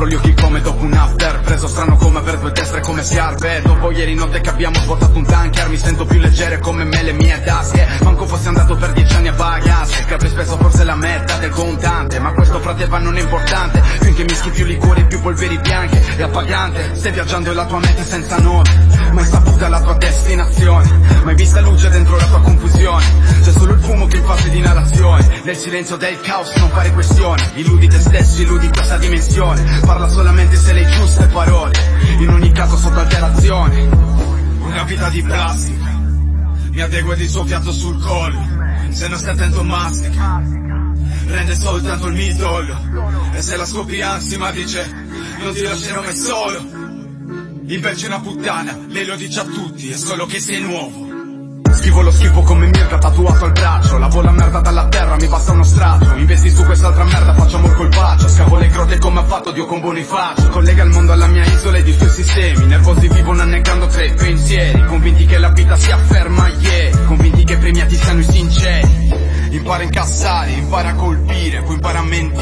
apro gli occhi come dopo un after, preso strano come per due destre come scarpe. Dopo ieri notte che abbiamo svuotato un tanker, mi sento più leggere come me le mie tasche. Manco fossi andato per 10 anni a Vegas, che apri spesso forse la meta del contante, ma questo frate va non è importante, finché mischi più liquori più polveri bianche. È appagante, stai viaggiando e la tua meta è senza nome, mai saputa la tua destinazione, mai vista luce dentro la tua confusione. C'è solo il fumo che in fase di narrazione, nel silenzio del caos non fare questione. Illudi te stesso, illudi questa dimensione, parla solamente se le giuste parole, in ogni caso sotto alterazione. Una vita di plastica, mi adegua di suo fiato sul collo, se non stai attento mastica, rende soltanto il midollo. E se la scopri ansia dice non ti lascerò mai solo, invece una puttana, lei lo dice a tutti, è solo che sei nuovo. Schivo lo schifo come Mirka tatuato al braccio, lavo la merda dalla terra, mi basta uno straccio. Investi su quest'altra merda, faccio amor col bacio, scavo le grotte come ha fatto Dio con Bonifacio. Collega il mondo alla mia isola ed i suoi sistemi, nervosi vivono annegando tra i pensieri, convinti che la vita si afferma ieri, convinti che premiati siano i sinceri. Impara a incassare, impara a colpire, poi impara a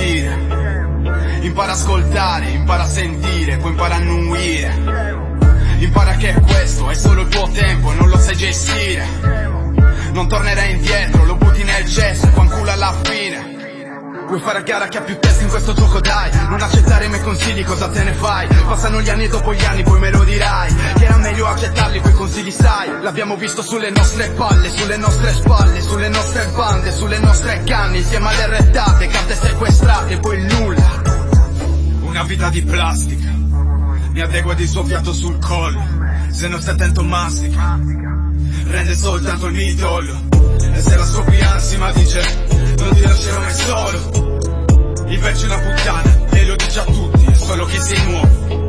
mentire, impara a ascoltare, impara a sentire, poi impara a annuire. Impara che questo è solo il tuo tempo, non lo sai gestire, non tornerai indietro, lo butti nel cesso e fanculo alla fine. Vuoi fare a gara che ha più testa in questo gioco, dai, non accettare i miei consigli, cosa te ne fai? Passano gli anni e dopo gli anni poi me lo dirai, che era meglio accettarli quei consigli, sai. L'abbiamo visto sulle nostre palle, sulle nostre spalle, sulle nostre bande, sulle nostre canne, insieme alle rettate, carte sequestrate e poi il nulla. Una vita di plastica, mi adegua di suo fiato sul collo, se non stai attento mastica, rende soltanto il midollo. E se la scopri ansia dice non ti lascerò mai solo, invece una puttana, lei lo dice a tutti, è solo che sei nuovo.